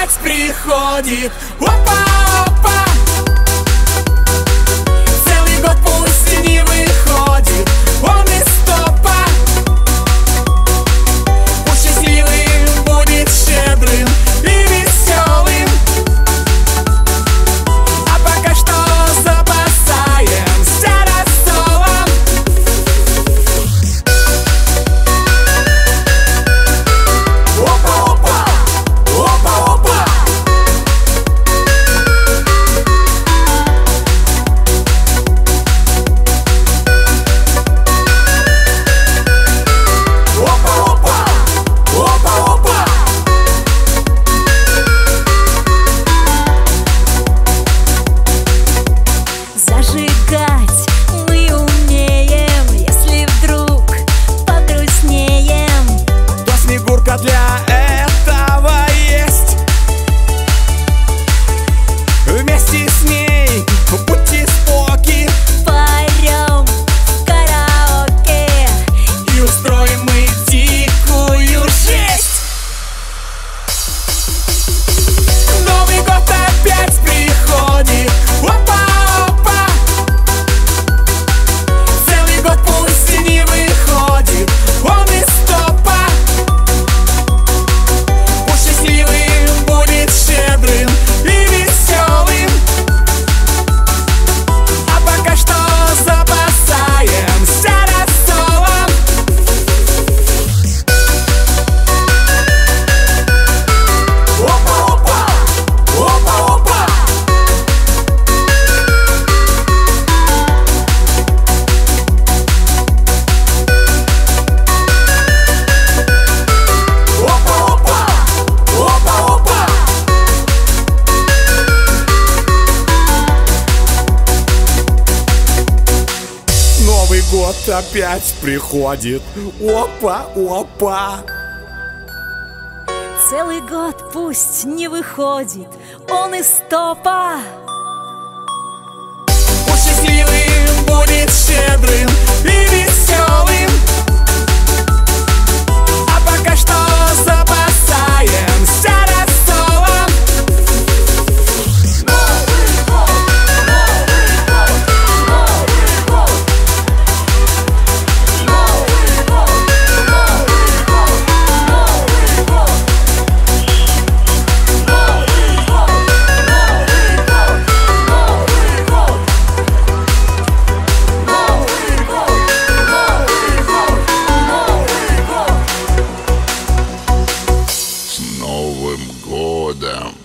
опять приходит. Опа, опа. Целый год пусть не выходит он из топа. Пусть счастливым будет, щедрым и веселым. А пока что запасаемся рассолом. Опа, опа, опа, опа. Опа, опа, опа, опа. Зажигать мы умеем, если вдруг погрустнеем. То Снегурка для этого есть. Вместе с ней будьте споки, Поорем в караоке. и устроим мы дикую жесть. Новый год опять приходит. Опа, опа. Целый год пусть не выходит он из топа. Пусть счастливым будет, щедрым и веселым. А пока что запасаемся рассолом. Опа, опа, опа, опа. Опа, опа, опа, опа. Новый год опять приходит. Опа, опа. Целый год пусть не выходит он из топа. Пусть счастливым будет, щедрым и веселым. А пока что запасаемся рассолом. Новый год, Новый год, Новый год. Новый год, Новый год, Новый год. Новый год, Новый год, Новый год. Новый год, Новый год, Новый год. С Новым годом!